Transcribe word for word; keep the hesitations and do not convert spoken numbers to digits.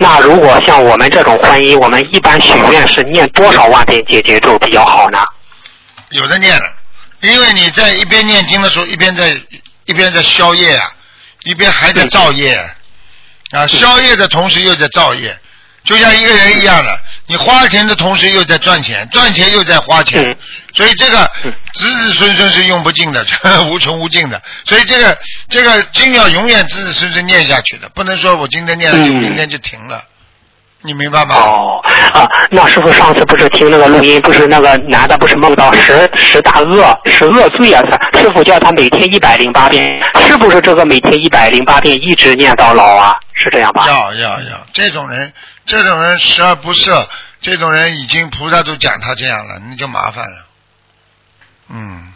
那如果像我们这种婚姻，我们一般许愿是念多少万遍解结咒比较好呢？ 有的念了，因为你在一边念经的时候，一边在一边在消业啊，一边还在造业啊，消业的同时又在造业，就像一个人一样的，你花钱的同时又在赚钱，赚钱又在花钱，所以这个子子孙孙是用不尽的，无穷无尽的，所以这个这个经要永远子子孙孙念下去的，不能说我今天念了就明天就停了。你明白吗？ 哦啊，那师傅上次不是听那个录音，不是那个男的不是梦到十十大恶十恶罪啊？师傅叫他每天一百零八遍，是不是这个每天一百零八遍一直念到老啊？是这样吧？ 要要要，这种人这种人十恶不赦，这种人已经菩萨都讲他这样了，你就麻烦了。嗯。